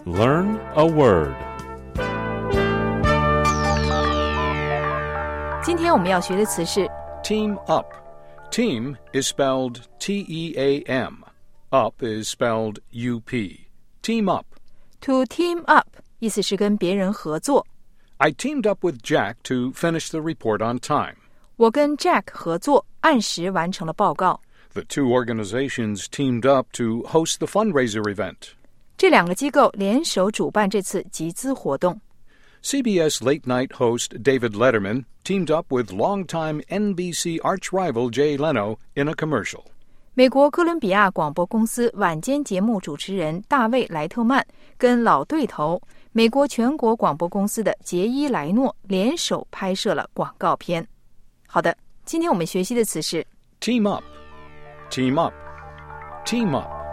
Learn a word. 今天我们要学的词是 Team up. Team is spelled T-E-A-M. Up is spelled U-P. Team up. to team up， 意思是跟别人合作。 I teamed up with Jack to finish the report on time. 我跟 Jack 合作，按时完成了报告。 The two organizations teamed up to host the fundraiser event. 这两个机构联手主办这次集资活动。 CBS late-night host David Letterman teamed up with longtime NBC arch-rival Jay Leno in a commercial. 美国哥伦比亚广播公司晚间节目主持人大卫·莱特曼跟老对头美国全国广播公司的杰伊·莱诺联手拍摄了广告片。好的，今天我们学习的词是 Team up. Team up. Team up.